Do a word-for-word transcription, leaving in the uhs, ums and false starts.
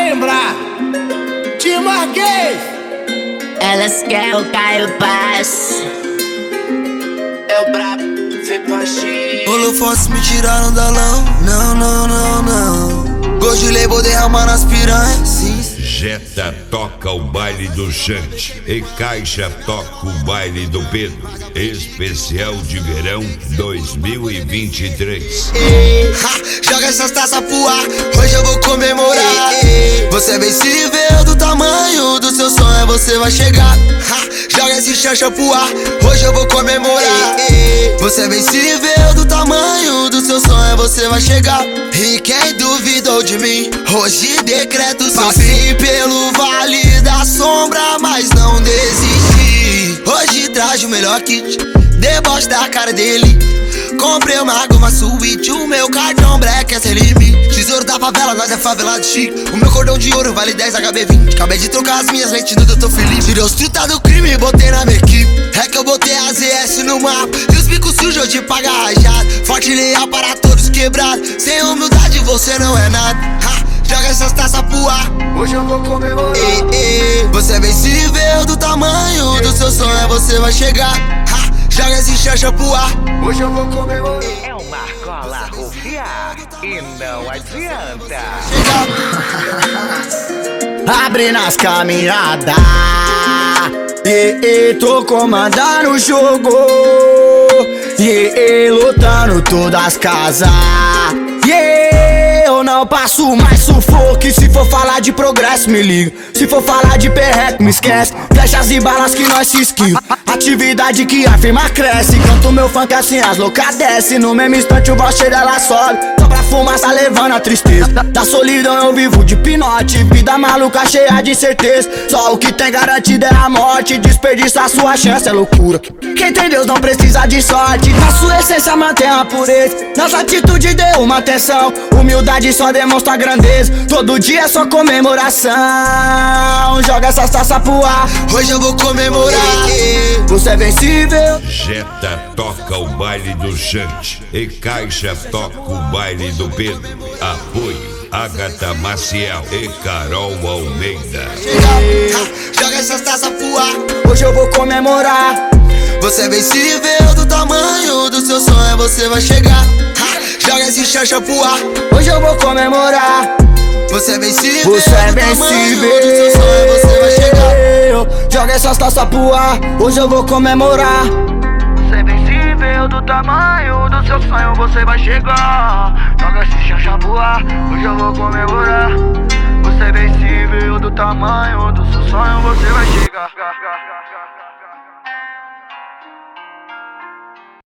lembrar. Te marquei. Elas querem o Caio Paz. É o brabo, vem baixinho. Holofotes me tiraram da lão. Não, não, não, não. Gosto de label derramar nas piranhas. Sim. Jetta toca o baile do Chante e Caixa toca o baile do Pedro. Especial de verão dois mil e vinte e três. Ha, joga essas taças pro ar, hoje eu vou comemorar. Você é vencível do tamanho do seu sonho, você vai chegar. Ha, joga esse chancha pro ar, hoje eu vou comemorar. Você é vencível do tamanho do seu sonho, você vai chegar. E quem duvidou de mim, hoje decreto seu fim. Pelo vale da sombra, mas não desisti. Hoje traz o melhor kit, deboche da cara dele. Comprei uma goma suíte, o meu cartão black é sem limite. Tesouro da favela, nós é favelado chique. O meu cordão de ouro vale dez H B vinte. Acabei de trocar as minhas lentes no doutor Felipe. Tirei os truta do crime e botei na minha equipe. É que eu botei a Z S no mapa e os bicos sujos de pagar rajado. Forte e leal para todos quebrados. Sem humildade você não é nada. Ha, joga essas taças pro ar, hoje eu vou comemorar. Ei, ei, você é vencível do tamanho do seu sonho, você vai chegar. Ha, joga esse chancha pro ar, hoje eu vou comemorar. É uma cola rufia e não adianta. Abre nas caminhadas, e, e tô comandando o jogo, e, e lutando todas as casas. Yeah, eu não passo mais sufoco. Se for falar de progresso, me liga. Se for falar de perreco, me esquece. Flechas e balas que nós se esquiva. Atividade que a firma cresce. Canto meu funk assim, as loucas desce. No mesmo instante o broche dela sobe. Só pra fumaça levando a tristeza. Da solidão eu vivo de pinote. Vida maluca cheia de incerteza. Só o que tem garantido é a morte. Desperdiçar sua chance é loucura. Quem tem Deus não precisa de sorte. Na sua essência mantém a pureza. Nossa atitude deu uma atenção. Humildade só demonstra grandeza. Todo dia é só comemoração. Joga essas taças pro ar, hoje eu vou comemorar. Você é vencível. Jetta toca o baile do Chante e Caixa toca o baile do Pedro. Apoio Agatha Maciel e Carol Almeida. Ha, joga essas taças pro ar, hoje eu vou comemorar. Você é vencível do tamanho do seu sonho, você vai chegar. Ha, joga esse chancha pro ar, hoje eu vou comemorar. Você é vencível, você é vencível do seu sonho, você vai chegar. Joga essas taças pro ar, hoje eu vou comemorar. Você é vencível do tamanho do seu sonho, você vai chegar. Joga esse chancha pro ar, hoje eu vou comemorar. Você é vencível do tamanho do seu sonho, você vai chegar.